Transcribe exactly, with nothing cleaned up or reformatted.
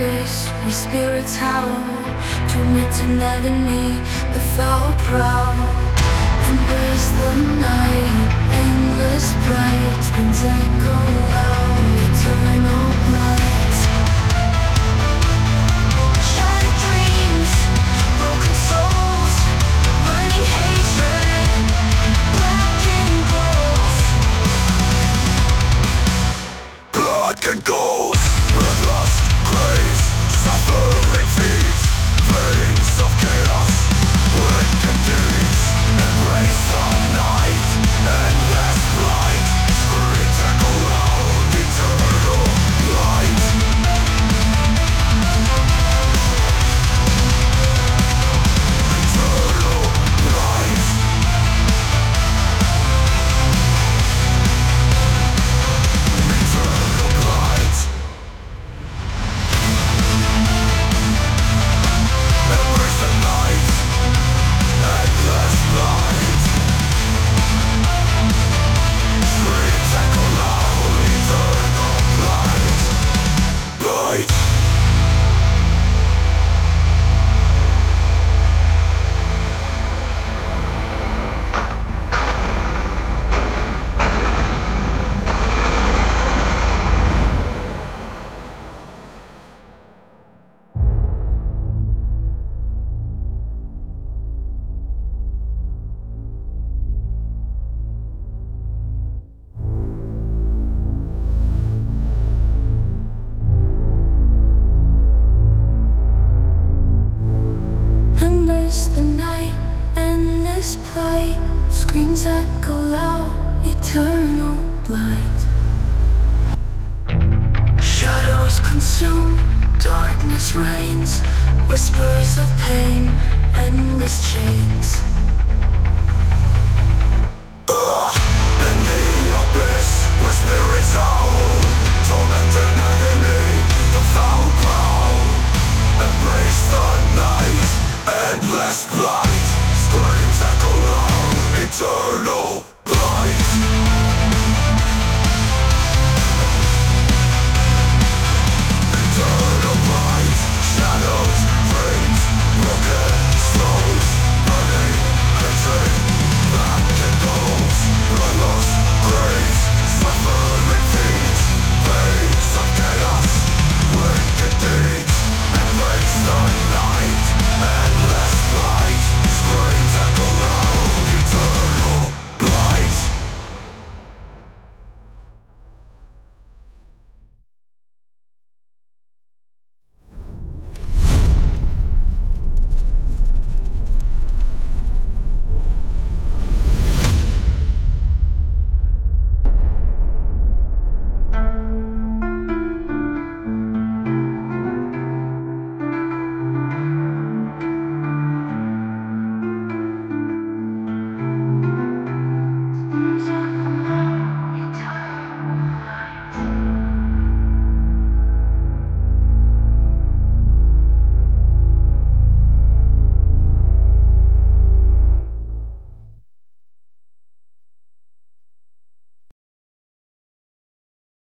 abyss, we spirits howl to meet an enemy, the foul prowl. Embrace the night, endless bright, and echo loud, eternal light. Shattered dreams, broken souls, burning hatred, blackened goals. Blood can goes, bloodlust grace, suffering feeds, veins of chaos, wicked deeds. Embrace the night, endless light, spirit echo loud, eternal light. Eternal light. Eternal light. Embrace the night, endless light. Spirit echo loud, eternal light. Light. Endless the night, endless plight, screams echo loud, eternal light. Shadows consume, darkness reigns, whispers of pain, endless chains.